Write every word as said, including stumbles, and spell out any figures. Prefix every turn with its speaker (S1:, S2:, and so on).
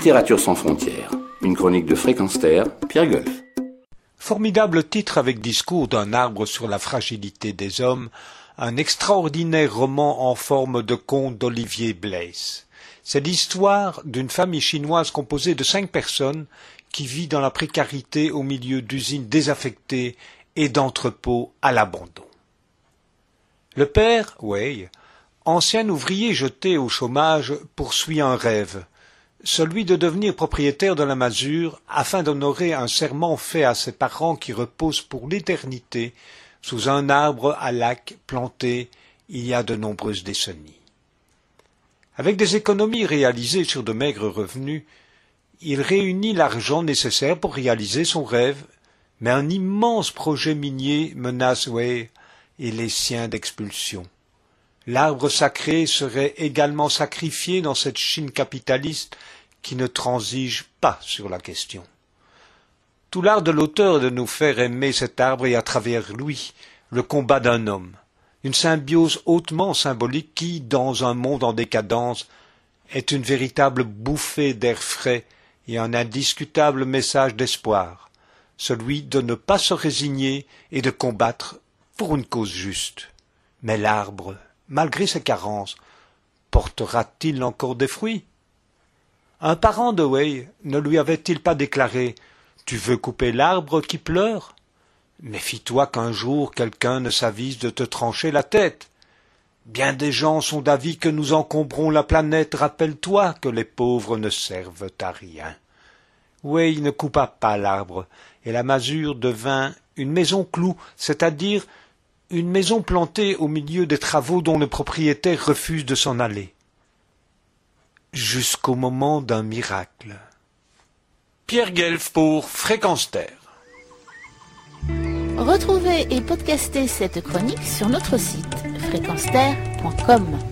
S1: Littérature sans frontières, une chronique de Fréquence Terre, Pierre Golf.
S2: Formidable titre avec discours d'un arbre sur la fragilité des hommes, un extraordinaire roman en forme de conte d'Olivier Blaise. C'est l'histoire d'une famille chinoise composée de cinq personnes qui vit dans la précarité au milieu d'usines désaffectées et d'entrepôts à l'abandon. Le père, Wei, ancien ouvrier jeté au chômage, poursuit un rêve, celui de devenir propriétaire de la masure afin d'honorer un serment fait à ses parents qui repose pour l'éternité sous un arbre à lac planté il y a de nombreuses décennies. Avec des économies réalisées sur de maigres revenus, il réunit l'argent nécessaire pour réaliser son rêve, mais un immense projet minier menace Wei et les siens d'expulsion. L'arbre sacré serait également sacrifié dans cette Chine capitaliste qui ne transige pas sur la question. Tout l'art de l'auteur est de nous faire aimer cet arbre et à travers lui le combat d'un homme, une symbiose hautement symbolique qui, dans un monde en décadence, est une véritable bouffée d'air frais et un indiscutable message d'espoir, celui de ne pas se résigner et de combattre pour une cause juste. Mais l'arbre, malgré ses carences, portera-t-il encore des fruits? Un parent de Wei ne lui avait-il pas déclaré « Tu veux couper l'arbre qui pleure ?» Méfie-toi qu'un jour quelqu'un ne s'avise de te trancher la tête. Bien des gens sont d'avis que nous encombrons la planète, rappelle-toi que les pauvres ne servent à rien. Wei ne coupa pas l'arbre, et la masure devint une maison clou, c'est-à-dire une maison plantée au milieu des travaux dont le propriétaire refuse de s'en aller. Jusqu'au moment d'un miracle. Pierre Guelf pour Fréquence Terre.
S3: Retrouvez et podcastez cette chronique sur notre site fréquence terre point com.